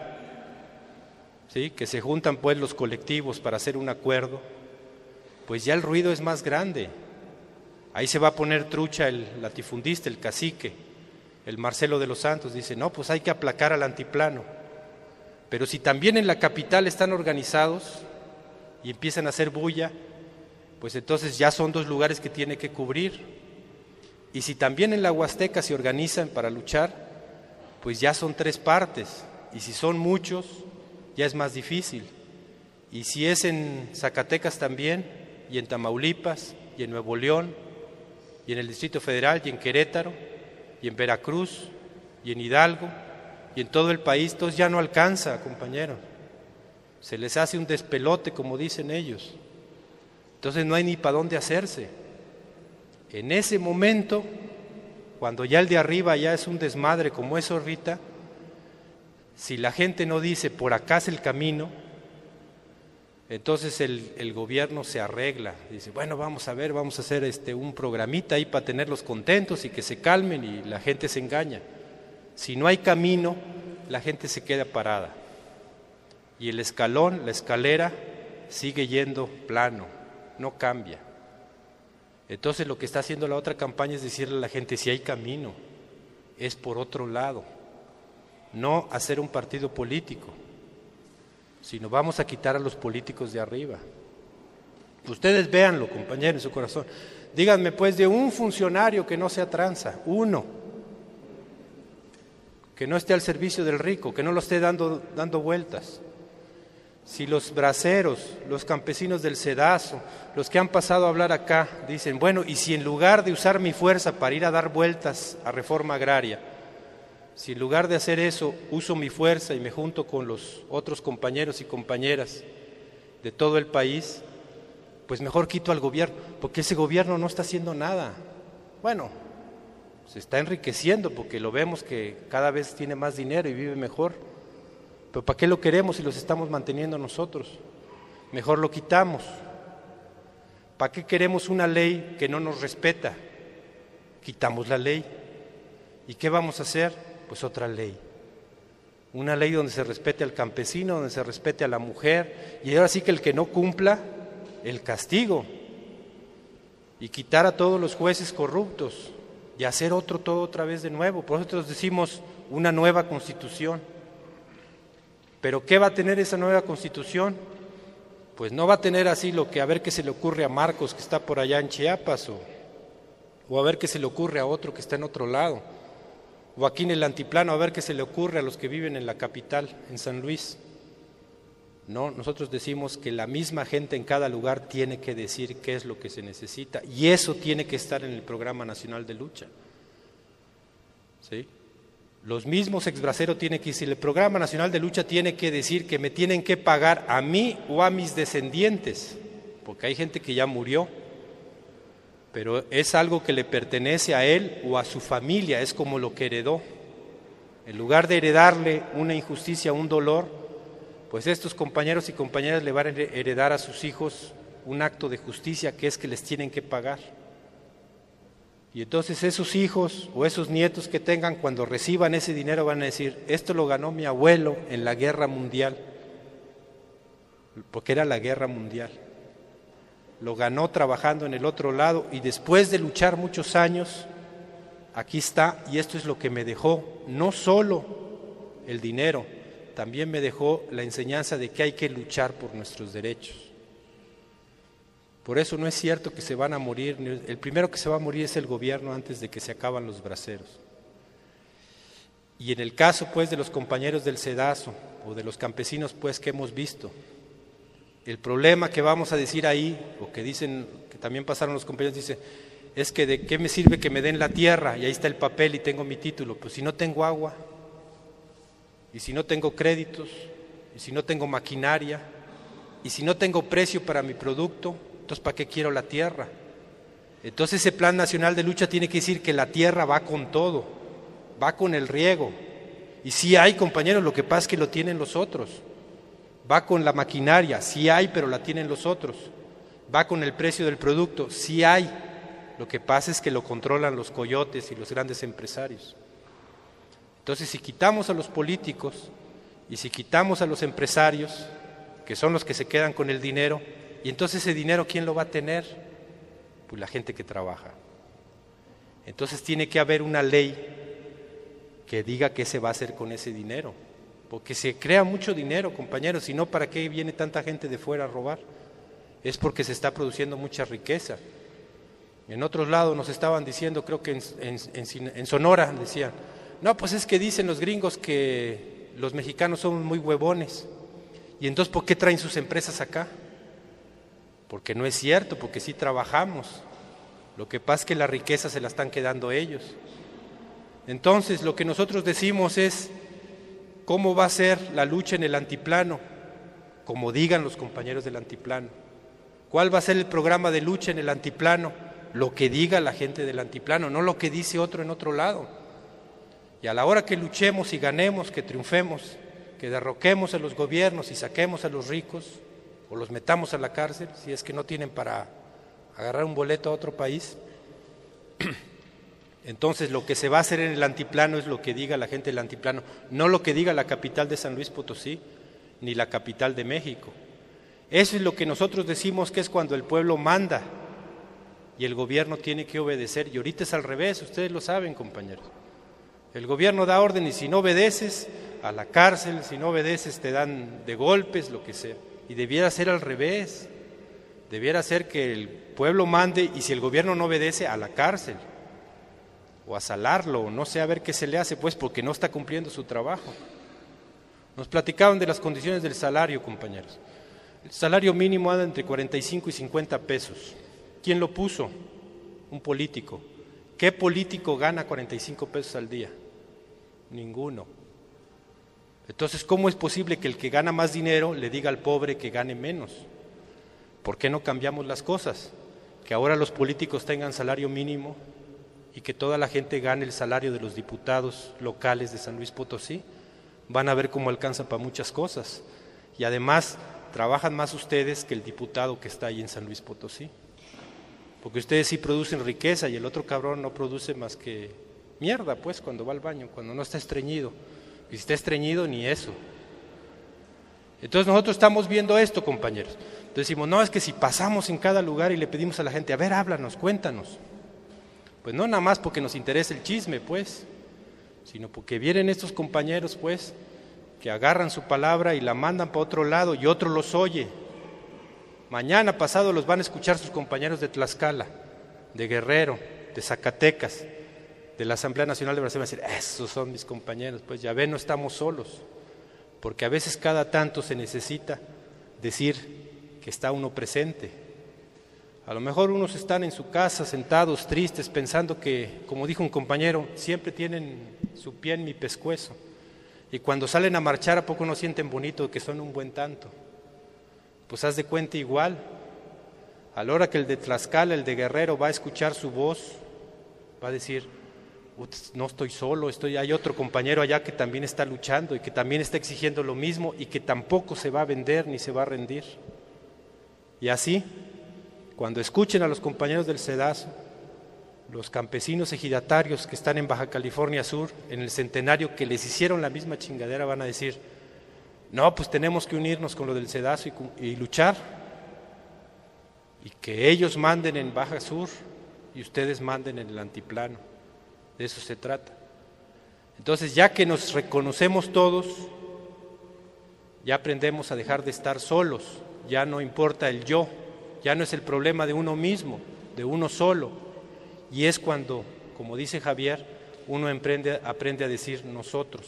S1: ¿sí?, que se juntan pues los colectivos para hacer un acuerdo, pues ya el ruido es más grande. Ahí se va a poner trucha el latifundista, el cacique, el Marcelo de los Santos, dice, no, pues hay que aplacar al antiplano. Pero si también en la capital están organizados y empiezan a hacer bulla, pues entonces ya son dos lugares que tiene que cubrir. Y si también en la Huasteca se organizan para luchar, pues ya son tres partes. Y si son muchos, ya es más difícil. Y si es en Zacatecas también, y en Tamaulipas, y en Nuevo León, y en el Distrito Federal, y en Querétaro, y en Veracruz, y en Hidalgo, y en todo el país, entonces ya no alcanza, compañeros. Se les hace un despelote, como dicen ellos. Entonces no hay ni para dónde hacerse. En ese momento, cuando ya el de arriba ya es un desmadre como es ahorita, si la gente no dice por acá es el camino, entonces el gobierno se arregla, dice, bueno, vamos a ver, vamos a hacer un programita ahí para tenerlos contentos y que se calmen, y la gente se engaña. Si no hay camino, la gente se queda parada y el escalón, la escalera sigue yendo plano, no cambia. Entonces lo que está haciendo la otra campaña es decirle a la gente, si hay camino, es por otro lado, no hacer un partido político, sino vamos a quitar a los políticos de arriba. Ustedes véanlo, compañeros, en su corazón. Díganme pues de un funcionario que no sea tranza, uno, que no esté al servicio del rico, que no lo esté dando vueltas. Si los braceros, los campesinos del Cedazo, los que han pasado a hablar acá, dicen, bueno, y si en lugar de usar mi fuerza para ir a dar vueltas a reforma agraria, si en lugar de hacer eso uso mi fuerza y me junto con los otros compañeros y compañeras de todo el país, pues mejor quito al gobierno, porque ese gobierno no está haciendo nada. Bueno, se está enriqueciendo porque lo vemos que cada vez tiene más dinero y vive mejor. Pero ¿para qué lo queremos si los estamos manteniendo nosotros? Mejor lo quitamos. ¿Para qué queremos una ley que no nos respeta? Quitamos la ley. ¿Y qué vamos a hacer? Pues otra ley. Una ley donde se respete al campesino, donde se respete a la mujer, y ahora sí que el que no cumpla, el castigo. Y quitar a todos los jueces corruptos y hacer todo otra vez de nuevo. Por eso nosotros decimos una nueva constitución. ¿Pero qué va a tener esa nueva constitución? Pues no va a tener así lo que a ver qué se le ocurre a Marcos que está por allá en Chiapas, o a ver qué se le ocurre a otro que está en otro lado, o aquí en el antiplano a ver qué se le ocurre a los que viven en la capital, en San Luis. No, nosotros decimos que la misma gente en cada lugar tiene que decir qué es lo que se necesita, y eso tiene que estar en el Programa Nacional de Lucha. ¿Sí? Los mismos exbraceros tienen que decir, el Programa Nacional de Lucha tiene que decir que me tienen que pagar a mí o a mis descendientes, porque hay gente que ya murió, pero es algo que le pertenece a él o a su familia, es como lo que heredó. En lugar de heredarle una injusticia, un dolor, pues estos compañeros y compañeras le van a heredar a sus hijos un acto de justicia, que es que les tienen que pagar. Y entonces esos hijos o esos nietos que tengan, cuando reciban ese dinero, van a decir, esto lo ganó mi abuelo en la guerra mundial, porque era la guerra mundial. lo ganó trabajando en el otro lado y después de luchar muchos años, aquí está, y esto es lo que me dejó, no solo el dinero, también me dejó la enseñanza de que hay que luchar por nuestros derechos. Por eso no es cierto que se van a morir, el primero que se va a morir es el gobierno antes de que se acaban los braceros. Y en el caso pues de los compañeros del Cedazo o de los campesinos pues que hemos visto, el problema que vamos a decir ahí, o que dicen, que también pasaron los compañeros, dice, es que de qué me sirve que me den la tierra y ahí está el papel y tengo mi título, pues si no tengo agua, y si no tengo créditos, y si no tengo maquinaria, y si no tengo precio para mi producto, entonces ¿para qué quiero la tierra? Entonces ese Plan Nacional de Lucha tiene que decir que la tierra va con todo, va con el riego, y sí hay, compañeros, lo que pasa es que lo tienen los otros, va con la maquinaria, sí hay, pero la tienen los otros, va con el precio del producto, sí hay, lo que pasa es que lo controlan los coyotes y los grandes empresarios. Entonces, si quitamos a los políticos y si quitamos a los empresarios, que son los que se quedan con el dinero, y entonces ese dinero, ¿quién lo va a tener? Pues la gente que trabaja. Entonces tiene que haber una ley que diga qué se va a hacer con ese dinero, porque se crea mucho dinero, compañeros, si no, ¿para qué viene tanta gente de fuera a robar? Es porque se está produciendo mucha riqueza. En otros lados nos estaban diciendo, creo que en Sonora decían, no, pues es que dicen los gringos que los mexicanos somos muy huevones, y entonces ¿por qué traen sus empresas acá? Porque no es cierto, porque sí trabajamos, lo que pasa es que la riqueza se la están quedando ellos. Entonces lo que nosotros decimos es, ¿cómo va a ser la lucha en el antiplano? Como digan los compañeros del antiplano. ¿Cuál va a ser el programa de lucha en el antiplano? Lo que diga la gente del antiplano, no lo que dice otro en otro lado. Y a la hora que luchemos y ganemos, que triunfemos, que derroquemos a los gobiernos y saquemos a los ricos, o los metamos a la cárcel, si es que no tienen para agarrar un boleto a otro país, entonces lo que se va a hacer en el antiplano es lo que diga la gente del antiplano, no lo que diga la capital de San Luis Potosí, ni la capital de México. Eso es lo que nosotros decimos que es cuando el pueblo manda y el gobierno tiene que obedecer, y ahorita es al revés, ustedes lo saben, compañeros. El gobierno da orden y si no obedeces, a la cárcel, si no obedeces te dan de golpes, lo que sea. Y debiera ser al revés, debiera ser que el pueblo mande y si el gobierno no obedece, a la cárcel, o a salarlo, o no sé, a ver qué se le hace, pues porque no está cumpliendo su trabajo. Nos platicaban de las condiciones del salario, compañeros. El salario mínimo anda entre 45 y 50 pesos. ¿Quién lo puso? Un político. ¿Qué político gana 45 pesos al día? Ninguno. Entonces, ¿cómo es posible que el que gana más dinero le diga al pobre que gane menos? ¿Por qué no cambiamos las cosas? Que ahora los políticos tengan salario mínimo y que toda la gente gane el salario de los diputados locales de San Luis Potosí. Van a ver cómo alcanza para muchas cosas. Y además, trabajan más ustedes que el diputado que está ahí en San Luis Potosí. Porque ustedes sí producen riqueza y el otro cabrón no produce más que mierda, pues, cuando va al baño, cuando no está estreñido. Y si está estreñido, ni eso. Entonces nosotros estamos viendo esto, compañeros. Entonces decimos, no, es que si pasamos en cada lugar y le pedimos a la gente, a ver, háblanos, cuéntanos. Pues no nada más porque nos interesa el chisme, pues, sino porque vienen estos compañeros, pues, que agarran su palabra y la mandan para otro lado y otro los oye. Mañana pasado los van a escuchar sus compañeros de Tlaxcala, de Guerrero, de Zacatecas, de la Asamblea Nacional de Brasil, van a decir, esos son mis compañeros, pues ya ven, no estamos solos, porque a veces cada tanto se necesita decir que está uno presente. A lo mejor unos están en su casa sentados, tristes, pensando que, como dijo un compañero, siempre tienen su pie en mi pescuezo, y cuando salen a marchar, ¿a poco no sienten bonito que son un buen tanto? Pues haz de cuenta igual, a la hora que el de Tlaxcala, el de Guerrero va a escuchar su voz, va a decir, no estoy solo, hay otro compañero allá que también está luchando y que también está exigiendo lo mismo y que tampoco se va a vender ni se va a rendir. Y así, cuando escuchen a los compañeros del Cedazo, los campesinos ejidatarios que están en Baja California Sur, en el centenario, que les hicieron la misma chingadera, van a decir, no, pues tenemos que unirnos con lo del Cedazo y luchar. y que ellos manden en Baja Sur y ustedes manden en el altiplano. De eso se trata. Entonces, ya que nos reconocemos todos, ya aprendemos a dejar de estar solos, ya no importa el yo, ya no es el problema de uno mismo, de uno solo, y es cuando, como dice Javier, uno aprende a decir nosotros.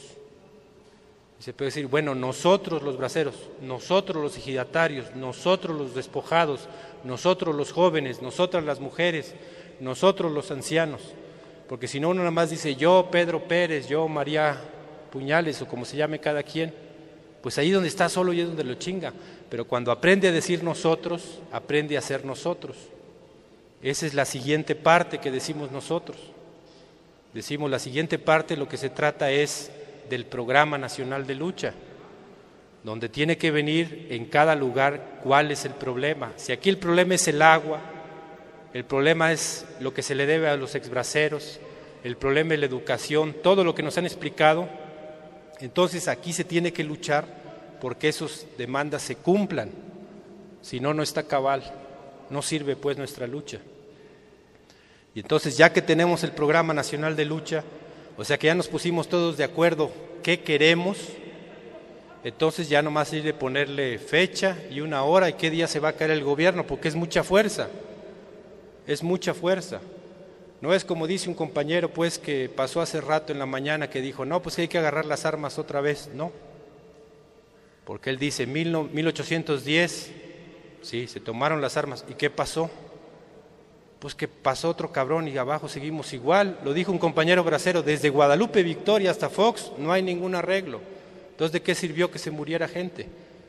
S1: Y se puede decir, bueno, nosotros los braceros, nosotros los ejidatarios, nosotros los despojados, nosotros los jóvenes, nosotras las mujeres, nosotros los ancianos, porque si no uno nada más dice yo Pedro Pérez, yo María Puñales o como se llame cada quien, pues ahí donde está solo y es donde lo chinga. Pero cuando aprende a decir nosotros, aprende a ser nosotros. Esa es la siguiente parte que decimos nosotros. Decimos la siguiente parte, lo que se trata es del Programa Nacional de Lucha, donde tiene que venir en cada lugar cuál es el problema. Si aquí el problema es el agua, el problema es lo que se le debe a los exbraceros, el problema es la educación, todo lo que nos han explicado, entonces aquí se tiene que luchar porque esas demandas se cumplan. Si no, no está cabal, no sirve pues nuestra lucha. Y entonces ya que tenemos el Programa Nacional de Lucha, o sea que ya nos pusimos todos de acuerdo qué queremos, entonces ya nomás ir a ponerle fecha y una hora y qué día se va a caer el gobierno, porque es mucha fuerza, es mucha fuerza. No es como dice un compañero pues que pasó hace rato en la mañana que dijo, no, pues hay que agarrar las armas otra vez, no. Porque él dice, 1810, sí, se tomaron las armas, ¿y qué pasó? Pues que pasó otro cabrón y abajo seguimos igual. Lo dijo un compañero bracero, desde Guadalupe Victoria hasta Fox no hay ningún arreglo. Entonces, ¿de qué sirvió que se muriera gente?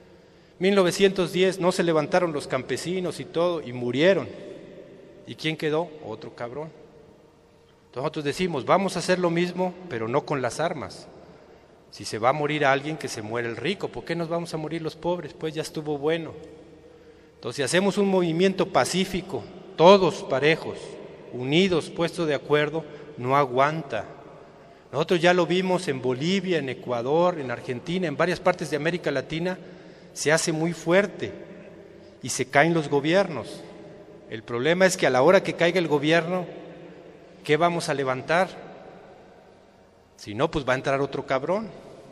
S1: 1910 no se levantaron los campesinos y todo y murieron. ¿Y quién quedó? Otro cabrón. Nosotros decimos, vamos a hacer lo mismo, pero no con las armas. Si se va a morir a alguien, que se muera el rico. ¿Por qué nos vamos a morir los pobres? Pues ya estuvo bueno. Entonces, si hacemos un movimiento pacífico, todos parejos, unidos, puestos de acuerdo, no aguanta. Nosotros ya lo vimos en Bolivia, en Ecuador, en Argentina, en varias partes de América Latina, se hace muy fuerte y se caen los gobiernos. El problema es que a la hora que caiga el gobierno, ¿qué vamos a levantar? Si no, pues va a entrar otro cabrón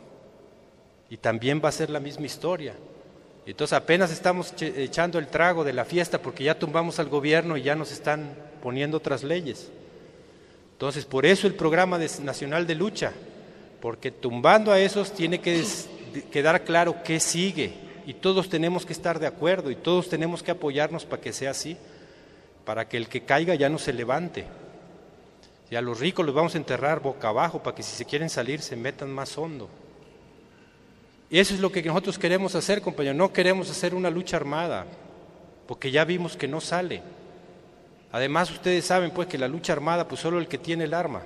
S1: y también va a ser la misma historia. Entonces apenas estamos echando el trago de la fiesta porque ya tumbamos al gobierno y ya nos están poniendo otras leyes. Entonces por eso el Programa Nacional de Lucha, porque tumbando a esos tiene que quedar claro qué sigue y todos tenemos que estar de acuerdo y todos tenemos que apoyarnos para que sea así, para que el que caiga ya no se levante. Y a los ricos los vamos a enterrar boca abajo para que si se quieren salir se metan más hondo. Y eso es lo que nosotros queremos hacer, compañeros. No queremos hacer una lucha armada, porque ya vimos que no sale. Además, ustedes saben pues que la lucha armada, pues solo el que tiene el arma,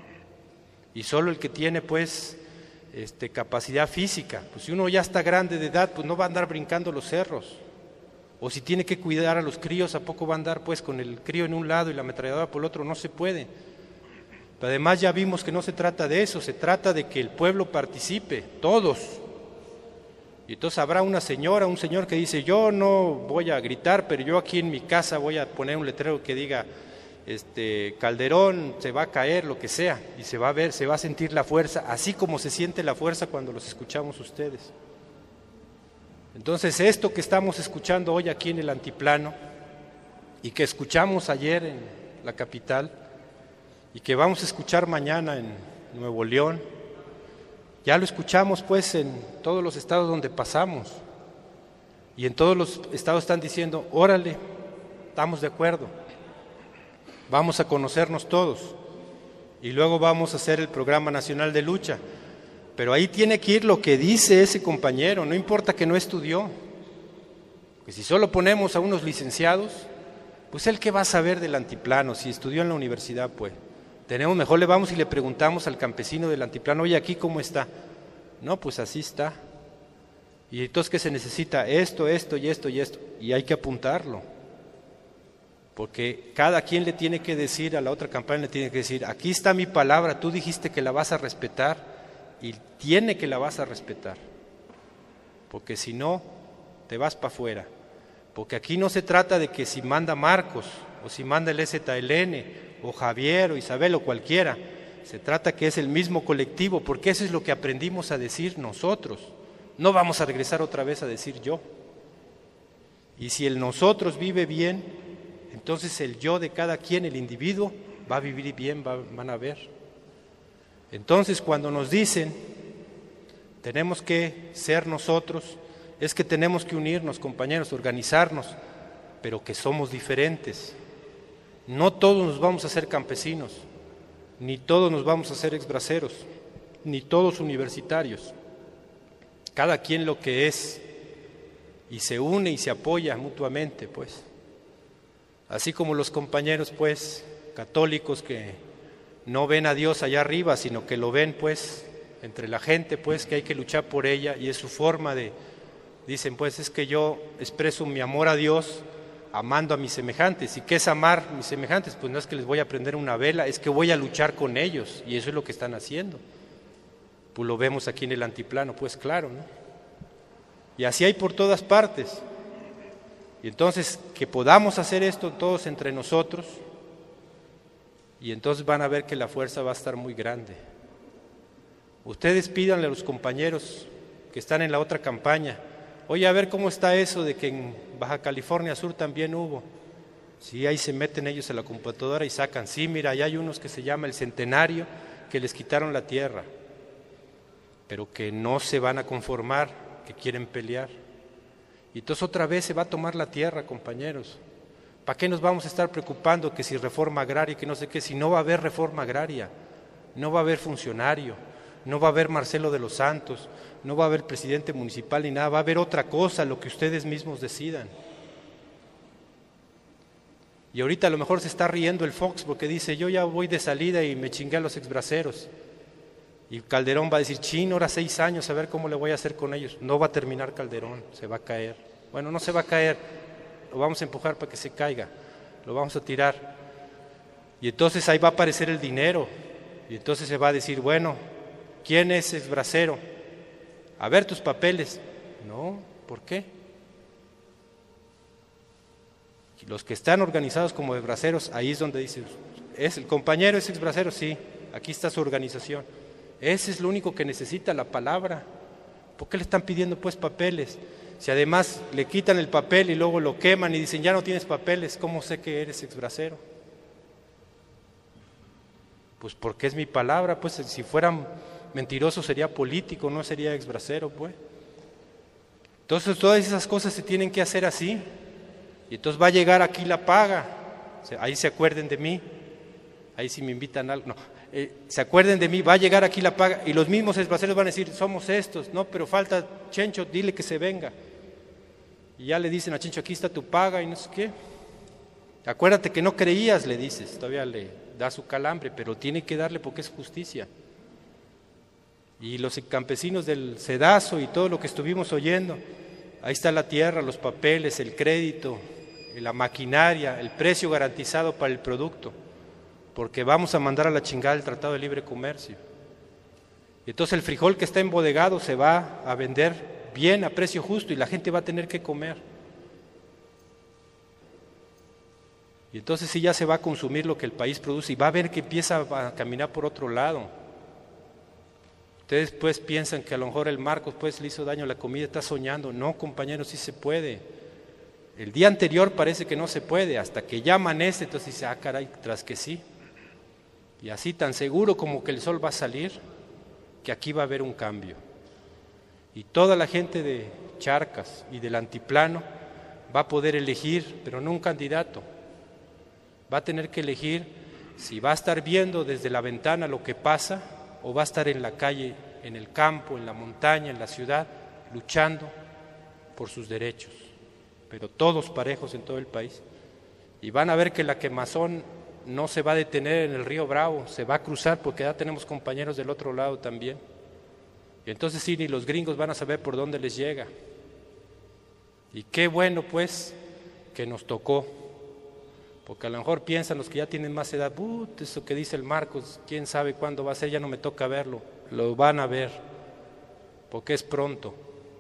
S1: y solo el que tiene pues capacidad física. Pues si uno ya está grande de edad, pues no va a andar brincando los cerros. O si tiene que cuidar a los críos, ¿a poco va a andar pues con el crío en un lado y la ametralladora por el otro? No se puede. Pero además ya vimos que no se trata de eso, se trata de que el pueblo participe, todos. Y entonces habrá una señora, un señor que dice, yo no voy a gritar, pero yo aquí en mi casa voy a poner un letrero que diga, Calderón se va a caer, lo que sea, y se va a ver, se va a sentir la fuerza, así como se siente la fuerza cuando los escuchamos ustedes. Entonces esto que estamos escuchando hoy aquí en el Altiplano, y que escuchamos ayer en la capital, y que vamos a escuchar mañana en Nuevo León, ya lo escuchamos pues en todos los estados donde pasamos, y en todos los estados están diciendo, órale, estamos de acuerdo, vamos a conocernos todos, y luego vamos a hacer el Programa Nacional de Lucha. Pero ahí tiene que ir lo que dice ese compañero, no importa que no estudió, porque si solo ponemos a unos licenciados, pues él qué va a saber del altiplano, si estudió en la universidad pues. Mejor le vamos y le preguntamos al campesino del altiplano, oye, ¿aquí cómo está? No, pues así está. Y entonces, ¿qué se necesita? Esto y esto y esto, y hay que apuntarlo. Porque cada quien le tiene que decir a la otra campaña, le tiene que decir, aquí está mi palabra, tú dijiste que la vas a respetar, y tiene que la vas a respetar. Porque si no, te vas para afuera. Porque aquí no se trata de que si manda Marcos, o si manda el EZLN, o Javier, o Isabel, o cualquiera. Se trata que es el mismo colectivo, porque eso es lo que aprendimos a decir nosotros. No vamos a regresar otra vez a decir yo. Y si el nosotros vive bien, entonces el yo de cada quien, el individuo, va a vivir bien, van a ver. Entonces cuando nos dicen, tenemos que ser nosotros, es que tenemos que unirnos, compañeros, organizarnos, pero que somos diferentes. No todos nos vamos a hacer campesinos, ni todos nos vamos a hacer exbraceros, ni todos universitarios. Cada quien lo que es, y se une y se apoya mutuamente, pues. Así como los compañeros, pues, católicos que no ven a Dios allá arriba, sino que lo ven, pues, entre la gente, pues, que hay que luchar por ella, y es su forma de, dicen, pues, es que yo expreso mi amor a Dios amando a mis semejantes. ¿Y qué es amar a mis semejantes? Pues no es que les voy a prender una vela, es que voy a luchar con ellos, y eso es lo que están haciendo. Pues lo vemos aquí en el antiplano, pues claro, ¿no? Y así hay por todas partes. Y entonces, que podamos hacer esto todos entre nosotros, y entonces van a ver que la fuerza va a estar muy grande. Ustedes pídanle a los compañeros que están en la otra campaña, oye, a ver cómo está eso de que en Baja California Sur también hubo. Sí, ahí se meten ellos a la computadora y sacan, sí, mira, allá hay unos que se llama el Centenario, que les quitaron la tierra, pero que no se van a conformar, que quieren pelear. Y entonces otra vez se va a tomar la tierra, compañeros. ¿Para qué nos vamos a estar preocupando que si reforma agraria, que no sé qué, si no va a haber reforma agraria, no va a haber funcionario, no va a haber Marcelo de los Santos, no va a haber presidente municipal ni nada, va a haber otra cosa, lo que ustedes mismos decidan. Y ahorita a lo mejor se está riendo el Fox porque dice, yo ya voy de salida y me chingué a los exbraceros. Y Calderón va a decir, chino, ahora 6 años, a ver cómo le voy a hacer con ellos. No va a terminar Calderón, se va a caer. Bueno, no se va a caer, lo vamos a empujar para que se caiga, lo vamos a tirar. Y entonces ahí va a aparecer el dinero, y entonces se va a decir, bueno, ¿quién es exbracero? A ver tus papeles. No, ¿por qué? Los que están organizados como exbraceros, ahí es donde dicen, ¿es el compañero es exbracero? Sí, aquí está su organización. Ese es lo único que necesita, la palabra. ¿Por qué le están pidiendo pues papeles? Si además le quitan el papel y luego lo queman y dicen, ya no tienes papeles, ¿cómo sé que eres exbracero? Pues porque es mi palabra, pues si fuera mentiroso sería político, no sería exbracero, pues. Entonces todas esas cosas se tienen que hacer así. Y entonces va a llegar aquí la paga. Ahí se acuerden de mí. Ahí si me invitan a algo, no. Se acuerden de mí, va a llegar aquí la paga. Y los mismos exbraceros van a decir, somos estos. No, pero falta Chencho, dile que se venga. Y ya le dicen a Chencho, aquí está tu paga y no sé qué. Acuérdate que no creías, le dices. Todavía le da su calambre, pero tiene que darle porque es justicia. Y los campesinos del Cedazo y todo lo que estuvimos oyendo, ahí está la tierra, los papeles, el crédito, la maquinaria, el precio garantizado para el producto, porque vamos a mandar a la chingada el Tratado de Libre Comercio. Y entonces el frijol que está embodegado se va a vender bien a precio justo y la gente va a tener que comer. Y entonces sí ya se va a consumir lo que el país produce y va a ver que empieza a caminar por otro lado. Ustedes pues piensan que a lo mejor el Marcos pues le hizo daño a la comida, está soñando. No, compañeros, sí se puede. El día anterior parece que no se puede, hasta que ya amanece, entonces dice, ah caray, tras que sí. Y así tan seguro como que el sol va a salir, que aquí va a haber un cambio. Y toda la gente de Charcas y del Antiplano va a poder elegir, pero no un candidato. Va a tener que elegir si va a estar viendo desde la ventana lo que pasa o va a estar en la calle, en el campo, en la montaña, en la ciudad, luchando por sus derechos, pero todos parejos en todo el país. Y van a ver que la quemazón no se va a detener en el río Bravo, se va a cruzar porque ya tenemos compañeros del otro lado también. Y entonces sí, ni los gringos van a saber por dónde les llega. Y qué bueno pues que nos tocó. Porque a lo mejor piensan los que ya tienen más edad, eso que dice el Marcos, quién sabe cuándo va a ser, ya no me toca verlo. Lo van a ver, porque es pronto.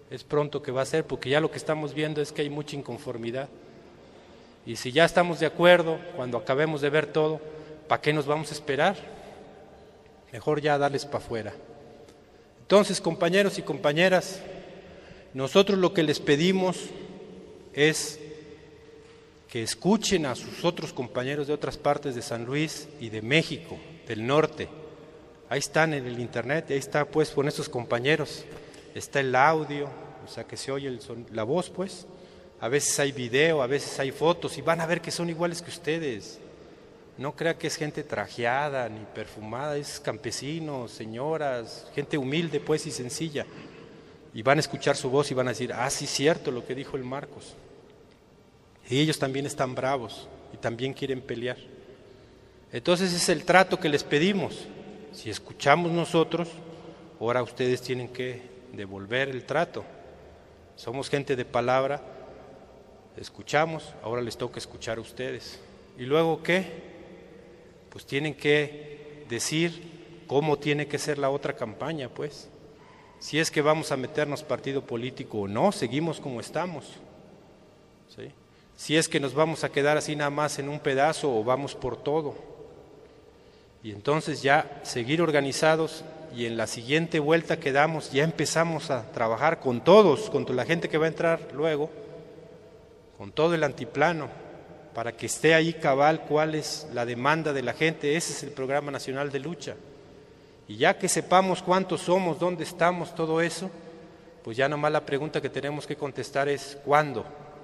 S1: es pronto que va a ser, porque ya lo que estamos viendo es que hay mucha inconformidad. Y si ya estamos de acuerdo, cuando acabemos de ver todo, ¿para qué nos vamos a esperar? Mejor ya darles para afuera. Entonces, compañeros y compañeras, nosotros lo que les pedimos es que escuchen a sus otros compañeros de otras partes de San Luis y de México, del norte. Ahí están en el internet, ahí está pues con estos compañeros, está el audio, o sea que se oye la voz pues, a veces hay video, a veces hay fotos y van a ver que son iguales que ustedes. No crea que es gente trajeada ni perfumada, es campesinos, señoras, gente humilde pues y sencilla. Y van a escuchar su voz y van a decir, ah, sí, cierto lo que dijo el Marcos. Y ellos también están bravos y también quieren pelear. Entonces es el trato que les pedimos. Si escuchamos nosotros, ahora ustedes tienen que devolver el trato. Somos gente de palabra, escuchamos, ahora les toca escuchar a ustedes. ¿Y luego qué? Pues tienen que decir cómo tiene que ser la otra campaña, pues. Si es que vamos a meternos partido político o no, seguimos como estamos. ¿Sí? Si es que nos vamos a quedar así nada más en un pedazo o vamos por todo. Y entonces ya seguir organizados y en la siguiente vuelta que damos ya empezamos a trabajar con todos, con toda la gente que va a entrar luego, con todo el antiplano, para que esté ahí cabal cuál es la demanda de la gente. Ese es el Programa Nacional de Lucha. Y ya que sepamos cuántos somos, dónde estamos, todo eso, pues ya nomás la pregunta que tenemos que contestar es ¿cuándo?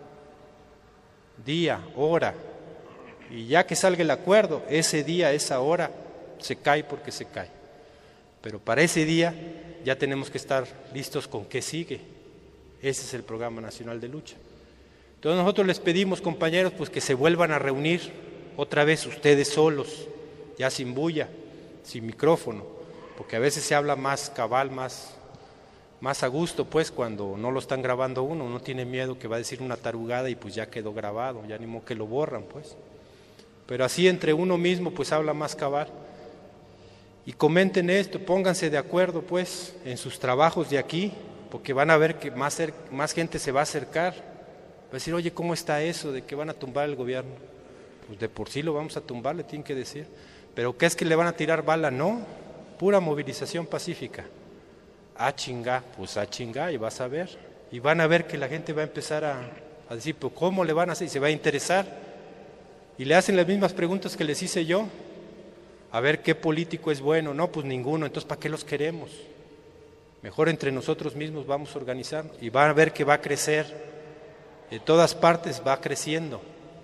S1: Día, hora. Y ya que salga el acuerdo, ese día, esa hora, se cae porque se cae. Pero para ese día ya tenemos que estar listos con qué sigue. Ese es el Programa Nacional de Lucha. Entonces nosotros les pedimos, compañeros, pues que se vuelvan a reunir otra vez ustedes solos, ya sin bulla, sin micrófono, porque a veces se habla más cabal, más a gusto, pues cuando no lo están grabando uno tiene miedo que va a decir una tarugada y pues ya quedó grabado, ya ni modo que lo borran, pues. Pero así entre uno mismo pues habla más cabal. Y comenten esto, pónganse de acuerdo pues en sus trabajos de aquí, porque van a ver que más gente se va a acercar. Va a decir, oye, ¿cómo está eso de que van a tumbar el gobierno? Pues de por sí lo vamos a tumbar, le tienen que decir. ¿Pero qué es que le van a tirar bala? No, pura movilización pacífica. A chingá, pues a chingá y vas a ver. Y van a ver que la gente va a empezar a decir, pues ¿cómo le van a hacer? Y se va a interesar. Y le hacen las mismas preguntas que les hice yo. A ver qué político es bueno. No, pues ninguno, entonces ¿para qué los queremos? Mejor entre nosotros mismos vamos a organizar y van a ver que va a crecer. De todas partes va creciendo.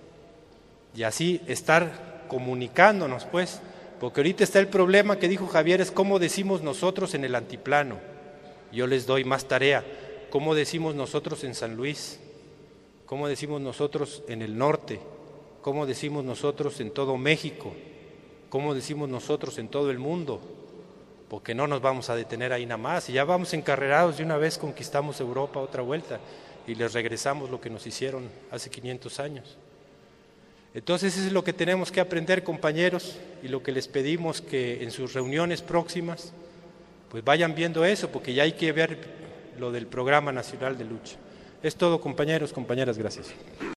S1: Y así estar comunicándonos, pues. Porque ahorita está el problema que dijo Javier, es cómo decimos nosotros en el antiplano. Yo les doy más tarea. ¿Cómo decimos nosotros en San Luis? ¿Cómo decimos nosotros en el norte? ¿Cómo decimos nosotros en todo México? ¿Cómo decimos nosotros en todo el mundo? Porque no nos vamos a detener ahí nada más. Y ya vamos encarrerados de una vez, conquistamos Europa otra vuelta y les regresamos lo que nos hicieron hace 500 años. Entonces eso es lo que tenemos que aprender, compañeros, y lo que les pedimos que en sus reuniones próximas pues vayan viendo eso, porque ya hay que ver lo del Programa Nacional de Lucha. Es todo, compañeros, compañeras, gracias.